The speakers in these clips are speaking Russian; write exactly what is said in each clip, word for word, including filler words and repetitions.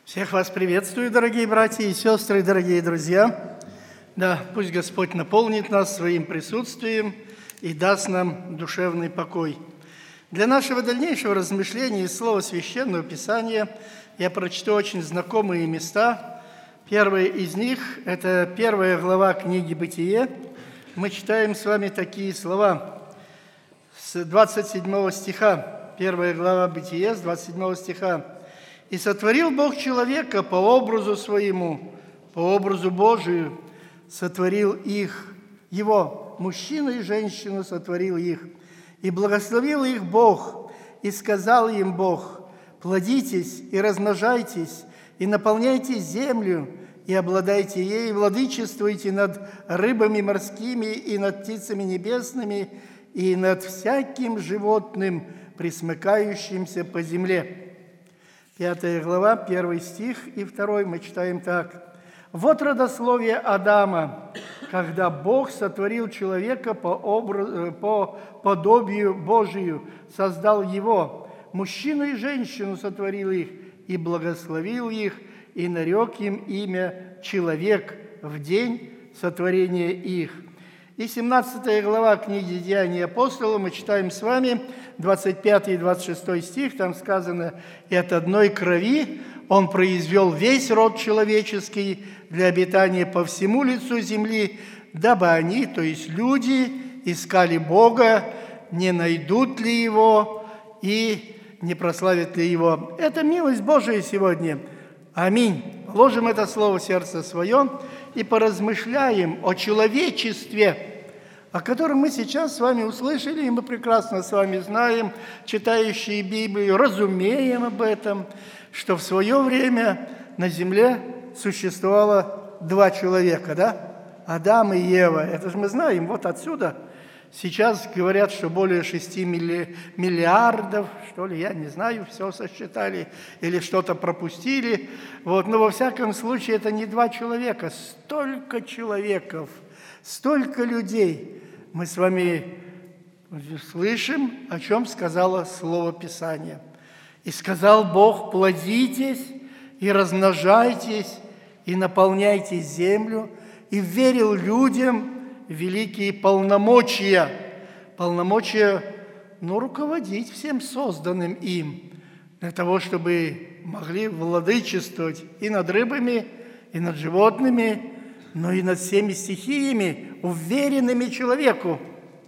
Всех вас приветствую, дорогие братья и сестры, дорогие друзья. Да, пусть Господь наполнит нас своим присутствием и даст нам душевный покой. Для нашего дальнейшего размышления из слова Священного Писания я прочту очень знакомые места. Первое из них – это первая глава книги «Бытие». Мы читаем с вами такие слова с двадцать седьмого стиха. Первая глава «Бытие» с двадцать седьмого стиха. «И сотворил Бог человека по образу своему, по образу Божию сотворил их, его, мужчину и женщину сотворил их, и благословил их Бог, и сказал им Бог: плодитесь и размножайтесь, и наполняйте землю, и обладайте ей, и владычествуйте над рыбами морскими, и над птицами небесными, и над всяким животным, пресмыкающимся по земле». Пятая глава, первый стих и второй мы читаем так. «Вот родословие Адама, когда Бог сотворил человека по, образу, по подобию Божию, создал его, мужчину и женщину сотворил их, и благословил их, и нарек им имя человек в день сотворения их». И семнадцатая глава книги «Деяния апостола» мы читаем с вами, двадцать пятый и двадцать шестой стих, там сказано: «И от одной крови Он произвел весь род человеческий для обитания по всему лицу земли, дабы они, то есть люди, искали Бога, не найдут ли Его и не прославят ли Его». Это милость Божия сегодня. Аминь. Ложим это слово в сердце свое и поразмышляем о человечестве, о котором мы сейчас с вами услышали, и мы прекрасно с вами знаем, читающие Библию, разумеем об этом, что в свое время на земле существовало два человека, да? Адам и Ева. Это же мы знаем, вот отсюда. Сейчас говорят, что более шести миллиардов, что ли, я не знаю, все сосчитали или что-то пропустили. Вот. Но во всяком случае это не два человека, столько человеков, столько людей. Мы с вами слышим, о чем сказало Слово Писания. «И сказал Бог: плодитесь и размножайтесь, и наполняйте землю, и верил людям великие полномочия». Полномочия, ну, руководить всем созданным им, для того, чтобы могли владычествовать и над рыбами, и над животными, но и над всеми стихиями, уверенными человеку.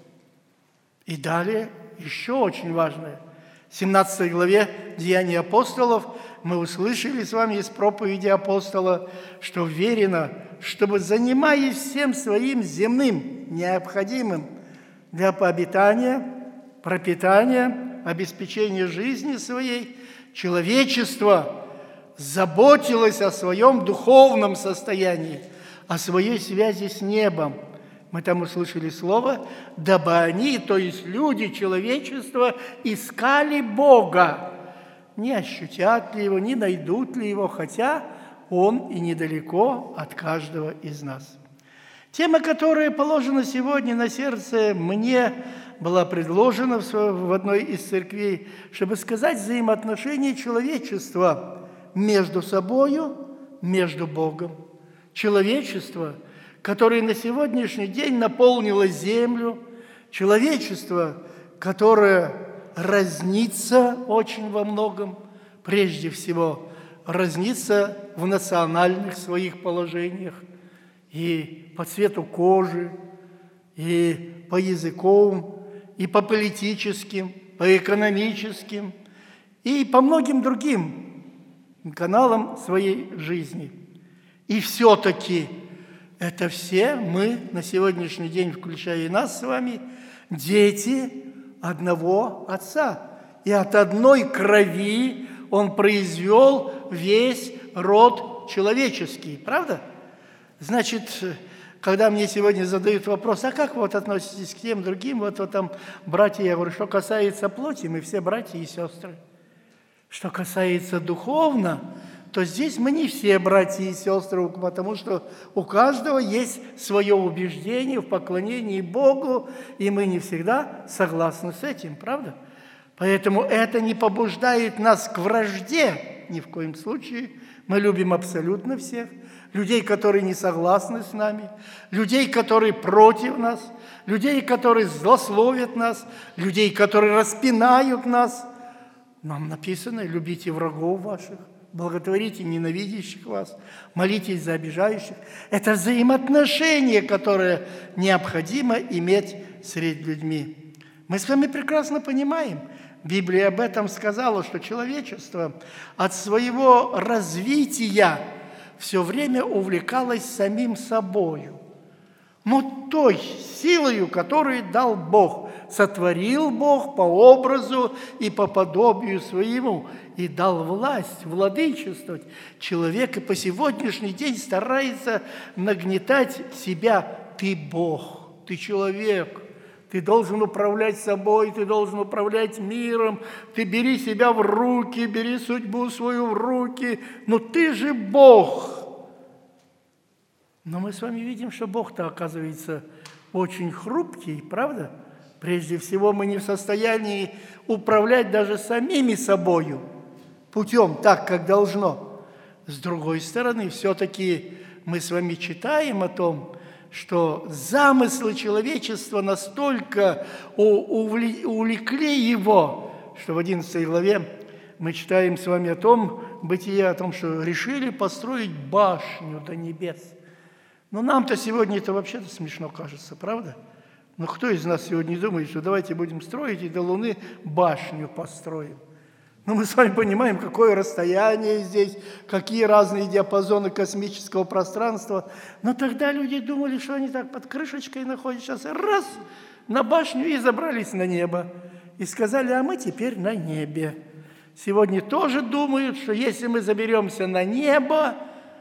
И далее еще очень важное. В семнадцатой главе «Деяний апостолов» мы услышали с вами из проповеди апостола, что верено, чтобы, занимаясь всем своим земным, необходимым для пообитания, пропитания, обеспечения жизни своей, человечество заботилось о своем духовном состоянии, о своей связи с небом. Мы там услышали слово: «дабы они, то есть люди, человечество, искали Бога». Не ощутят ли Его, не найдут ли Его, хотя Он и недалеко от каждого из нас. Тема, которая положена сегодня на сердце мне, была предложена в одной из церквей, чтобы сказать взаимоотношения человечества между собою, между Богом. Человечество, которое на сегодняшний день наполнило землю, человечество, которое разнится очень во многом, прежде всего разнится в национальных своих положениях, и по цвету кожи, и по языковым, и по политическим, по экономическим, и по многим другим каналам своей жизни. И все-таки это все мы на сегодняшний день, включая и нас с вами, дети одного Отца. И от одной крови Он произвел весь род человеческий. Правда? Значит, когда мне сегодня задают вопрос: а как вы вот относитесь к тем другим, вот, вот там братья, я говорю, что касается плоти, мы все братья и сестры. Что касается духовно, то здесь мы не все братья и сестры, потому что у каждого есть свое убеждение в поклонении Богу, и мы не всегда согласны с этим, правда? Поэтому это не побуждает нас к вражде, ни в коем случае. Мы любим абсолютно всех. Людей, которые не согласны с нами, людей, которые против нас, людей, которые злословят нас, людей, которые распинают нас. Нам написано: любите врагов ваших, благотворите ненавидящих вас, молитесь за обижающих. Это взаимоотношения, которые необходимо иметь среди людьми. Мы с вами прекрасно понимаем, Библия об этом сказала, что человечество от своего развития все время увлекалось самим собою. Но той силою, которую дал Бог, сотворил Бог по образу и по подобию своему, и дал власть владычествовать. Человек и по сегодняшний день старается нагнетать себя. Ты Бог, ты человек, ты должен управлять собой, ты должен управлять миром, ты бери себя в руки, бери судьбу свою в руки, но ты же Бог. Но мы с вами видим, что Бог-то, оказывается, очень хрупкий, правда? Прежде всего, мы не в состоянии управлять даже самими собою путем так, как должно. С другой стороны, все-таки мы с вами читаем о том, что замыслы человечества настолько увлекли его, что в одиннадцатой главе мы читаем с вами о том, Бытие, о том, что решили построить башню до небес. Но нам-то сегодня это вообще-то смешно кажется, правда? Но кто из нас сегодня думает, что давайте будем строить и до Луны башню построим? Но мы с вами понимаем, какое расстояние здесь, какие разные диапазоны космического пространства. Но тогда люди думали, что они так под крышечкой находятся. Сейчас раз, на башню и забрались на небо. И сказали: а мы теперь на небе. Сегодня тоже думают, что если мы заберемся на небо,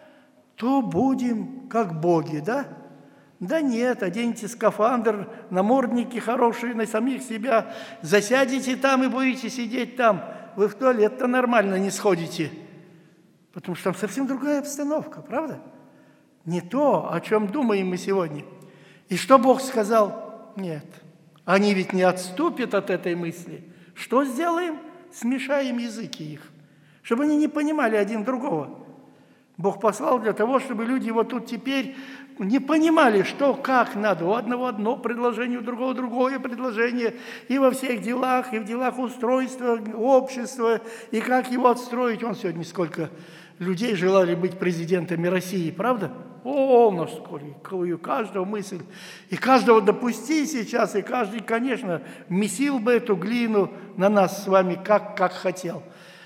то будем как боги, да? Да нет, оденьте скафандр, намордники хорошие на самих себя, засядете там и будете сидеть там. Вы в туалет-то нормально не сходите, потому что там совсем другая обстановка, правда? Не то, о чем думаем мы сегодня. И что Бог сказал? Нет, они ведь не отступят от этой мысли. Что сделаем? Смешаем языки их, чтобы они не понимали один другого. Бог послал для того, чтобы люди вот тут теперь не понимали, что, как надо. У одного одно предложение, у другого другое предложение. И во всех делах, и в делах устройства общества, и как его отстроить. Он сегодня сколько людей желали быть президентами России, правда? О, насколько каждого мысль. И каждого допусти сейчас, и каждый, конечно, месил бы эту глину на нас с вами, как, как хотел.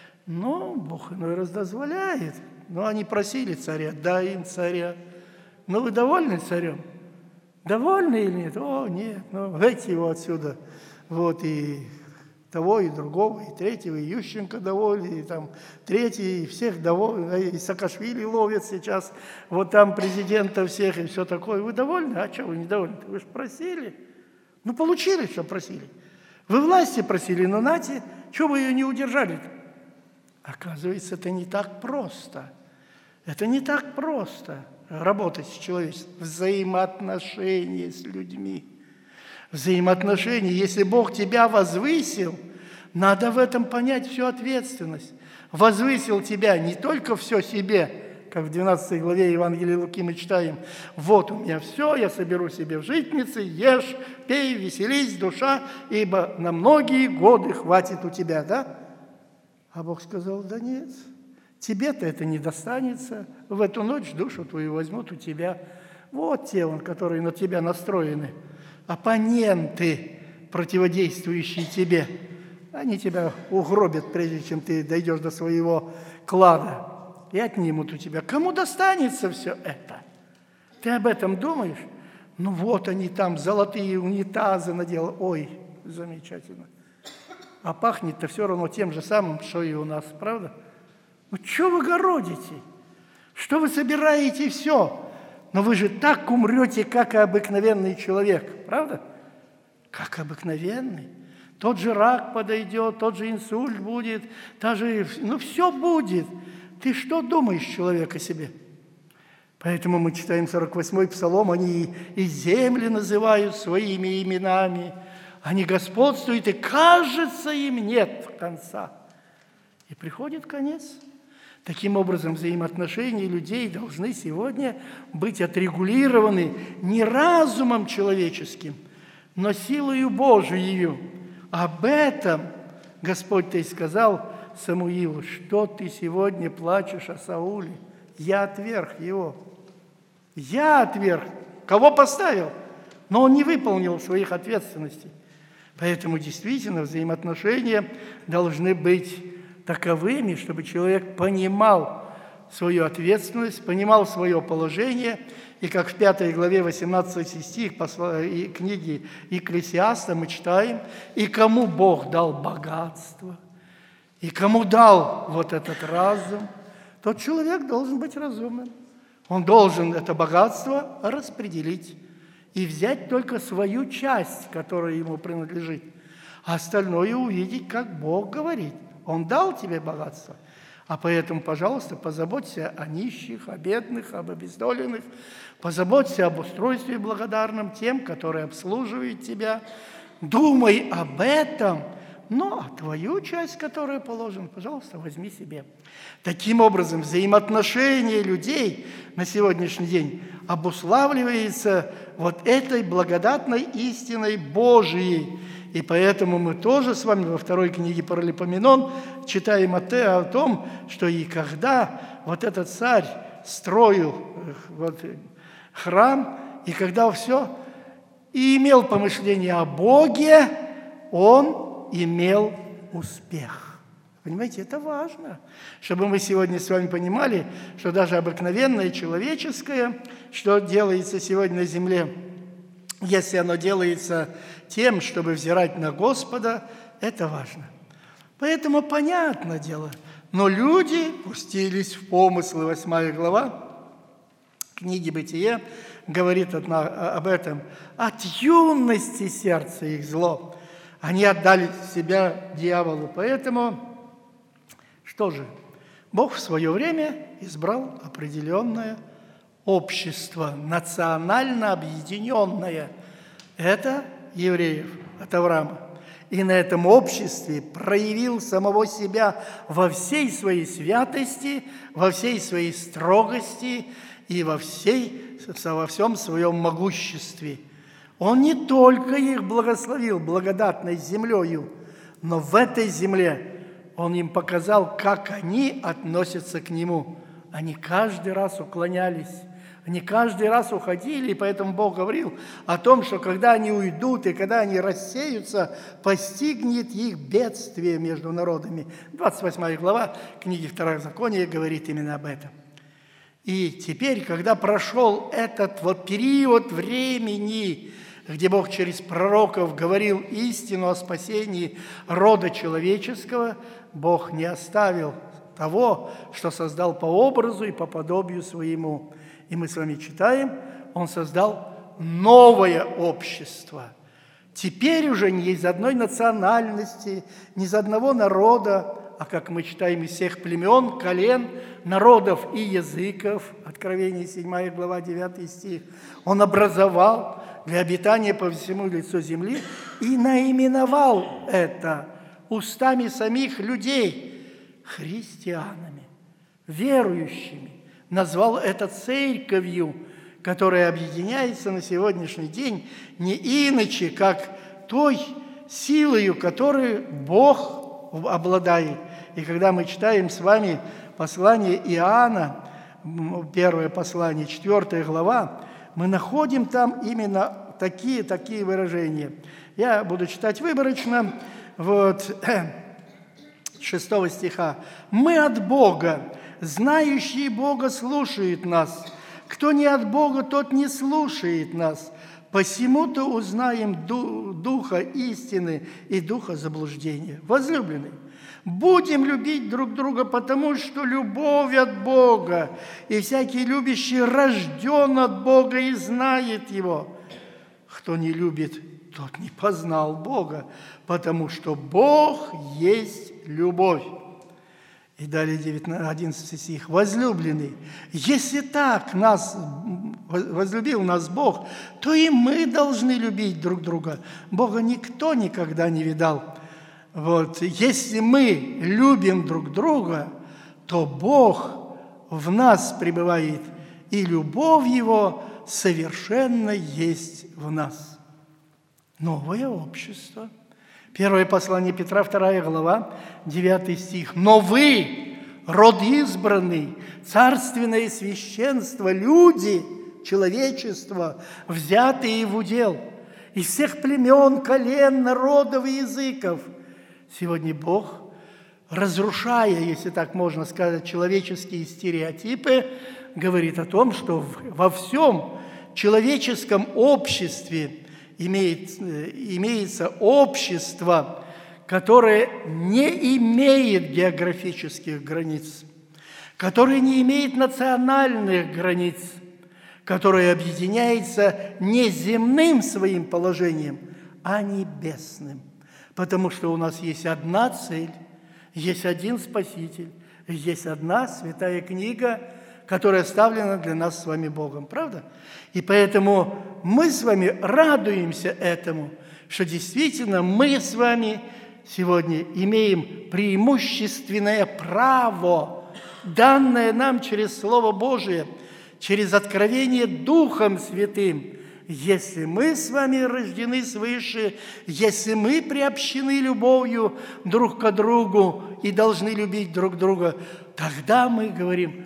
Но Бог иной раз дозволяет. Но они просили царя: дай им царя. Ну, вы довольны царем? Довольны или нет? О, нет, ну, дайте его отсюда. Вот, и того, и другого, и третьего, и Ющенко довольны, и там третий, и всех довольны, и Саакашвили ловят сейчас, вот там президента всех, и все такое. Вы довольны? А что вы недовольны? Вы же просили. Ну, получили, что просили. Вы власти просили, но нате, что вы ее не удержали-то? Оказывается, это не так просто. Это не так просто работать с человечеством. Взаимоотношения с людьми. Взаимоотношения. Если Бог тебя возвысил, надо в этом понять всю ответственность. Возвысил тебя не только все себе, как в двенадцатой главе Евангелия Луки мы читаем: вот у меня все, я соберу себе в житницы, ешь, пей, веселись, душа, ибо на многие годы хватит у тебя, да? А Бог сказал: да нет, тебе-то это не достанется. В эту ночь душу твою возьмут у тебя. Вот те, вон, которые на тебя настроены. Оппоненты, противодействующие тебе. Они тебя угробят, прежде чем ты дойдешь до своего клада. И отнимут у тебя. Кому достанется все это? Ты об этом думаешь? Ну вот они там, золотые унитазы наделали. Ой, замечательно. А пахнет-то все равно тем же самым, что и у нас, правда? Ну, что вы городите? Что вы собираете все? Но вы же так умрете, как и обыкновенный человек, правда? Как обыкновенный. Тот же рак подойдет, тот же инсульт будет, та же, ну, все будет. Ты что думаешь, человек, о себе? Поэтому мы читаем сорок восьмой Псалом, они и земли называют своими именами, они господствуют, и кажется, им нет конца. И приходит конец. Таким образом, взаимоотношения людей должны сегодня быть отрегулированы не разумом человеческим, но силою Божией. Об этом Господь-то и сказал Самуилу: что ты сегодня плачешь о Сауле? Я отверг его. Я отверг. Кого поставил? Но он не выполнил своих ответственностей. Поэтому действительно взаимоотношения должны быть таковыми, чтобы человек понимал свою ответственность, понимал свое положение. И как в пятой главе восемнадцатый стих книги Екклесиаста мы читаем: «И кому Бог дал богатство, и кому дал вот этот разум, тот человек должен быть разумным. Он должен это богатство распределить и взять только свою часть, которая ему принадлежит, а остальное увидеть, как Бог говорит. Он дал тебе богатство, а поэтому, пожалуйста, позаботься о нищих, о бедных, об обездоленных, позаботься об устройстве благодарном тем, которые обслуживают тебя. Думай об этом, но твою часть, которая положена, пожалуйста, возьми себе». Таким образом, взаимоотношения людей на сегодняшний день обуславливается вот этой благодатной истиной Божией. И поэтому мы тоже с вами во второй книге Паралипоменон читаем о том, что и когда вот этот царь строил вот храм, и когда все, и имел помышление о Боге, он имел успех. Понимаете, это важно, чтобы мы сегодня с вами понимали, что даже обыкновенное человеческое, что делается сегодня на земле, если оно делается тем, чтобы взирать на Господа, это важно. Поэтому понятное дело, но люди пустились в помыслы. Восьмая глава книги Бытия говорит об этом. От юности сердца их зло. Они отдали себя дьяволу. Поэтому, что же, Бог в свое время избрал определенное общество, национально объединенное. Это евреев от Авраама. И на этом обществе проявил самого себя во всей своей святости, во всей своей строгости и во, всей, во всем своем могуществе. Он не только их благословил благодатной землею, но в этой земле Он им показал, как они относятся к Нему. Они каждый раз уклонялись, они каждый раз уходили, и поэтому Бог говорил о том, что когда они уйдут и когда они рассеются, постигнет их бедствие между народами. двадцать восьмая глава книги Второзакония говорит именно об этом. И теперь, когда прошел этот вот период времени, где Бог через пророков говорил истину о спасении рода человеческого, Бог не оставил того, что создал по образу и по подобию своему. И мы с вами читаем, Он создал новое общество. Теперь уже не из одной национальности, не из одного народа, а, как мы читаем, из всех племен, колен, народов и языков. Откровение седьмая глава, девятый стих. Он образовал для обитания по всему лицу земли и наименовал это устами самих людей христианами, верующими. Назвал это церковью, которая объединяется на сегодняшний день не иначе, как той силою, которой Бог обладает. И когда мы читаем с вами послание Иоанна, первое послание, четвертая глава, мы находим там именно такие, такие выражения. Я буду читать выборочно, вот, шестого стиха. «Мы от Бога, знающий Бога слушает нас. Кто не от Бога, тот не слушает нас. Посему-то узнаем духа истины и духа заблуждения». Возлюбленные, будем любить друг друга, потому что любовь от Бога, и всякий любящий рожден от Бога и знает Его. Кто не любит, тот не познал Бога, потому что Бог есть любовь. И далее одиннадцатый стих. «Возлюбленный, если так нас возлюбил нас Бог, то и мы должны любить друг друга. Бога никто никогда не видал. Вот. Если мы любим друг друга, то Бог в нас пребывает, и любовь Его совершенно есть в нас. Новое общество. Первое послание Петра, вторая глава, девятый стих. «Но вы, род избранный, царственное священство, люди, человечество, взятые в удел, из всех племен, колен, народов и языков». Сегодня Бог, разрушая, если так можно сказать, человеческие стереотипы, говорит о том, что во всем человеческом обществе имеет, имеется общество, которое не имеет географических границ, которое не имеет национальных границ, которое объединяется не земным своим положением, а небесным. Потому что у нас есть одна цель, есть один Спаситель, есть одна святая книга, которая оставлена для нас с вами Богом. Правда? И поэтому мы с вами радуемся этому, что действительно мы с вами сегодня имеем преимущественное право, данное нам через Слово Божие, через откровение Духом Святым. Если мы с вами рождены свыше, если мы приобщены любовью друг к другу и должны любить друг друга, тогда мы говорим: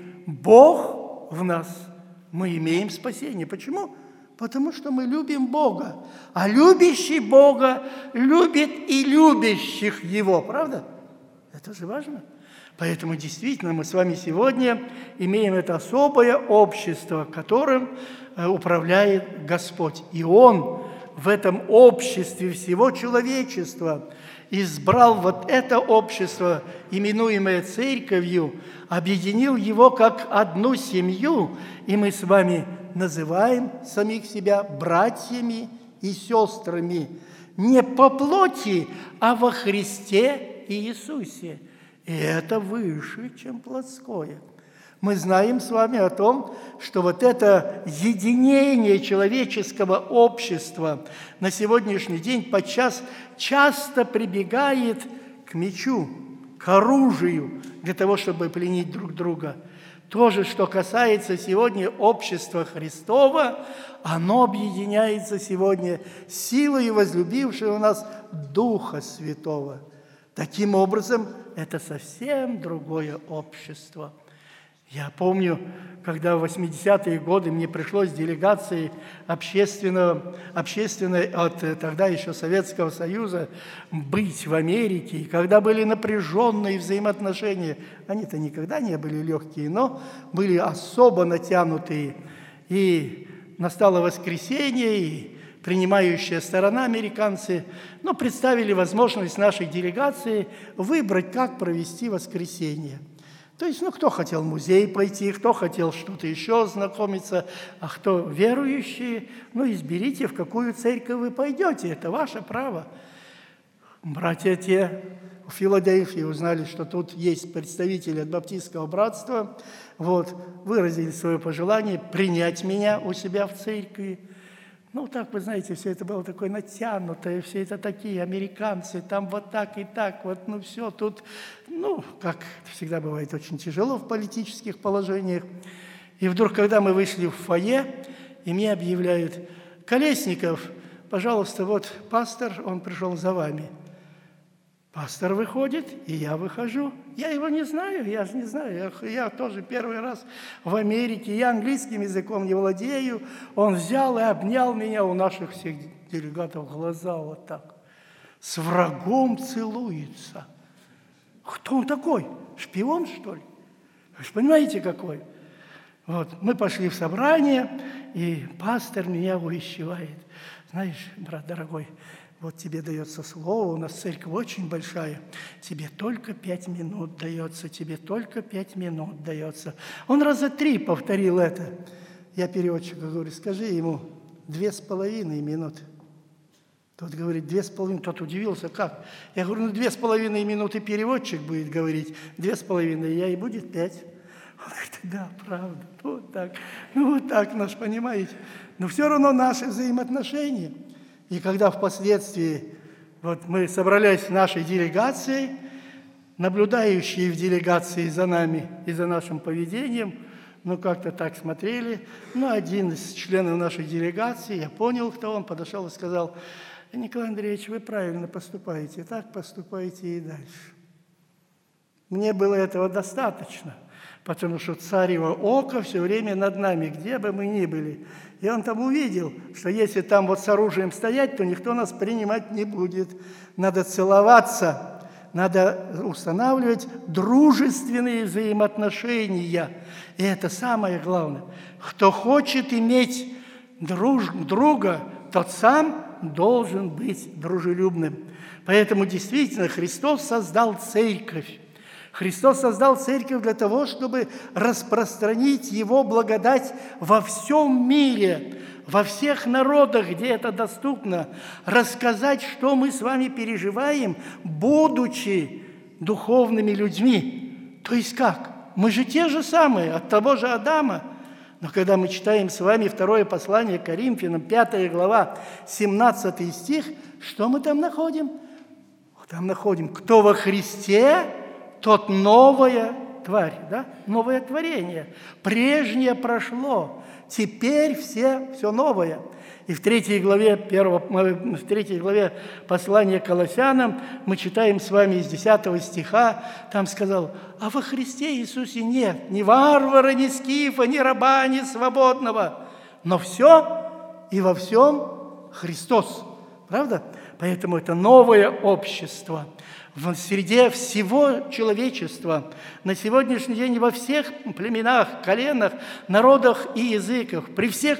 Бог в нас, мы имеем спасение. Почему? Потому что мы любим Бога. А любящий Бога любит и любящих Его. Правда? Это же важно. Поэтому действительно мы с вами сегодня имеем это особое общество, которым управляет Господь. И Он в этом обществе всего человечества избрал вот это общество, именуемое Церковью, объединил его как одну семью, и мы с вами называем самих себя братьями и сестрами не по плоти, а во Христе Иисусе. И это выше, чем плотское. Мы знаем с вами о том, что вот это единение человеческого общества на сегодняшний день подчас часто прибегает к мечу, к оружию для того, чтобы пленить друг друга. То же, что касается сегодня общества Христова, оно объединяется сегодня силой возлюбившего нас Духа Святого. Таким образом, это совсем другое общество. Я помню, когда в восьмидесятые годы мне пришлось делегацией общественного, общественной от тогда еще Советского Союза быть в Америке, и когда были напряженные взаимоотношения, они-то никогда не были легкие, но были особо натянутые. И настало воскресенье, и принимающая сторона, американцы, ну, представили возможность нашей делегации выбрать, как провести воскресенье. То есть, ну, кто хотел в музей пойти, кто хотел что-то еще знакомиться, а кто верующие, ну, изберите, в какую церковь вы пойдете, это ваше право. Братья те в Филадельфии узнали, что тут есть представители от Баптистского братства, вот, выразили свое пожелание принять меня у себя в церкви. Ну, так, вы знаете, все это было такое натянутое, все это такие американцы, там вот так и так, вот, ну, все тут, ну, как всегда бывает, очень тяжело в политических положениях. И вдруг, когда мы вышли в фойе, и мне объявляют: Колесников, пожалуйста, вот пастор, он пришел за вами. Пастор выходит, и я выхожу. Я его не знаю, я же не знаю. Я, я тоже первый раз в Америке, я английским языком не владею. Он взял и обнял меня у наших всех делегатов глаза вот так. С врагом целуется. Кто он такой? Шпион, что ли? Вы же понимаете, какой? Вот, мы пошли в собрание, и пастор меня увещевает. Знаешь, брат дорогой, вот тебе дается слово, у нас церковь очень большая, тебе только пять минут дается, тебе только пять минут дается. Он раза три повторил это. Я переводчику говорю: скажи ему две с половиной минуты. Тот говорит: две с половиной. Тот удивился: как? Я говорю: ну, две с половиной минуты переводчик будет говорить, две с половиной, я и будет пять. Он говорит: да, правда, вот так. Ну, вот так, наш, понимаете. Но все равно наши взаимоотношения. И когда впоследствии вот мы собрались с нашей делегацией, наблюдающие в делегации за нами и за нашим поведением, ну, как-то так смотрели. Ну, один из членов нашей делегации, я понял, кто он, подошел и сказал: Николай Андреевич, вы правильно поступаете, так поступаете и дальше. Мне было этого достаточно, потому что царево око все время над нами, где бы мы ни были. И он там увидел, что если там вот с оружием стоять, то никто нас принимать не будет. Надо целоваться, надо устанавливать дружественные взаимоотношения. И это самое главное. Кто хочет иметь друж, друга, тот сам должен быть дружелюбным. Поэтому действительно Христос создал церковь. Христос создал церковь для того, чтобы распространить Его благодать во всем мире, во всех народах, где это доступно, рассказать, что мы с вами переживаем, будучи духовными людьми. То есть как? Мы же те же самые, от того же Адама. Но когда мы читаем с вами второе послание к Коринфянам, пятая глава, семнадцатый стих, что мы там находим? Там находим: кто во Христе, тот новая тварь, да? Новое творение. Прежнее прошло, теперь все, все новое. И в третьей главе, первого, в третьей главе послания к Колоссянам мы читаем с вами из десятого стиха, там сказал: а во Христе Иисусе нет ни варвара, ни скифа, ни раба, ни свободного, но все и во всем Христос. Правда? Поэтому это новое общество. В среде всего человечества, на сегодняшний день во всех племенах, коленах, народах и языках, при всех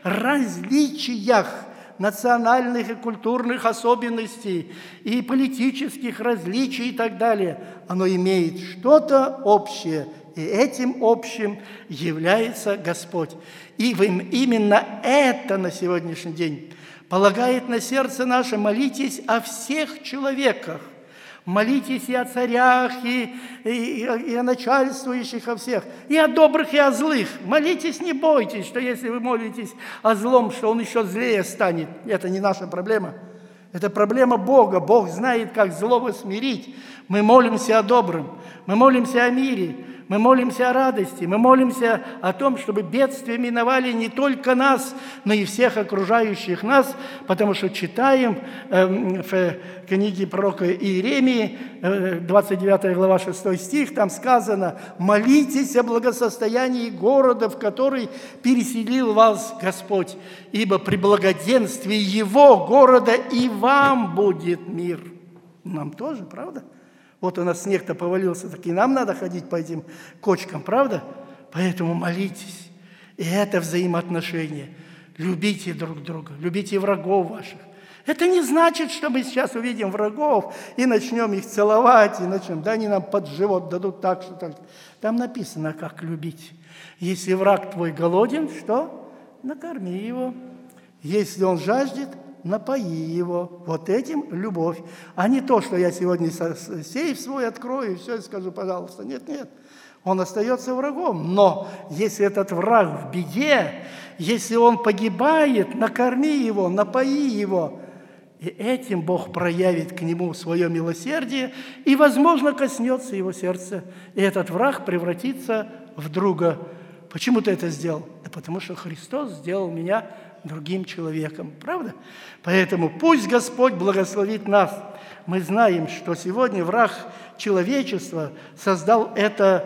различиях национальных и культурных особенностей, и политических различий и так далее, оно имеет что-то общее, и этим общим является Господь. И именно это на сегодняшний день полагает на сердце наше: молитесь о всех человеках. Молитесь и о царях, и, и, и о начальствующих, о всех, и о добрых, и о злых. Молитесь, не бойтесь, что если вы молитесь о злом, что он еще злее станет. Это не наша проблема. Это проблема Бога. Бог знает, как злого смирить. Мы молимся о добром, мы молимся о мире, мы молимся о радости, мы молимся о том, чтобы бедствия миновали не только нас, но и всех окружающих нас, потому что читаем э, в книге пророка Иеремии, э, двадцать девятая глава, шестой стих, там сказано: «Молитесь о благосостоянии города, в который переселил вас Господь, ибо при благоденствии Его города и вам будет мир». Нам тоже, правда? Вот у нас снег-то повалился, так и нам надо ходить по этим кочкам, правда? Поэтому молитесь. И это взаимоотношения. Любите друг друга, любите врагов ваших. Это не значит, что мы сейчас увидим врагов и начнем их целовать, и начнем, да, они нам под живот дадут так, что так. Там написано, как любить. Если враг твой голоден, что? Накорми его. Если он жаждет, напои его. Вот этим любовь. А не то, что я сегодня сейф свой открою и все, и скажу: пожалуйста. Нет, нет. Он остается врагом. Но если этот враг в беде, если он погибает, накорми его, напои его. И этим Бог проявит к нему свое милосердие и, возможно, коснется его сердца. И этот враг превратится в друга. Почему ты это сделал? Да потому что Христос сделал меня другим человеком. Правда? Поэтому пусть Господь благословит нас. Мы знаем, что сегодня враг человечества создал это,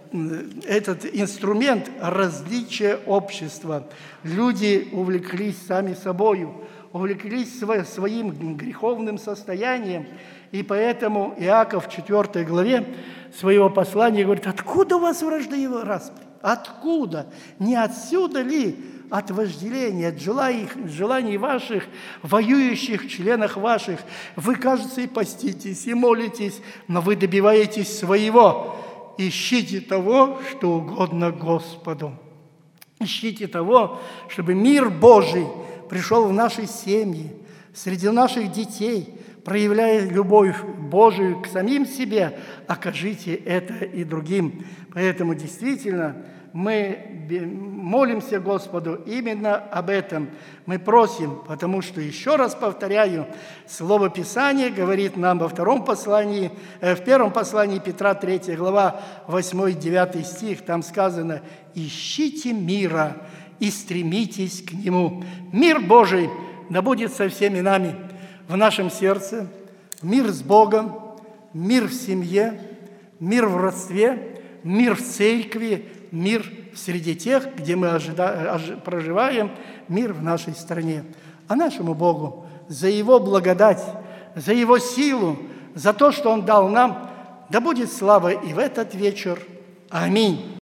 этот инструмент различия общества. Люди увлеклись сами собою, увлеклись своим греховным состоянием. И поэтому Иаков в четвёртой главе своего послания говорит: откуда у вас вражды и распри? Откуда? Не отсюда ли от вожделения, от желаний, желаний ваших, воюющих членах ваших? Вы, кажется, и поститесь, и молитесь, но вы добиваетесь своего. Ищите того, что угодно Господу. Ищите того, чтобы мир Божий пришел в наши семьи, среди наших детей. проявляя любовь Божию к самим себе, окажите это и другим. Поэтому действительно мы молимся Господу именно об этом. Мы просим, потому что, еще раз повторяю, Слово Писания говорит нам во втором послании, в первом послании Петра, третья глава, восьмой-девятый стих, там сказано: «Ищите мира и стремитесь к нему». Мир Божий да будет со всеми нами в нашем сердце, мир с Богом, мир в семье, мир в родстве, мир в церкви, мир среди тех, где мы ожида... проживаем, мир в нашей стране. А нашему Богу за Его благодать, за Его силу, за то, что Он дал нам, да будет слава и в этот вечер. Аминь.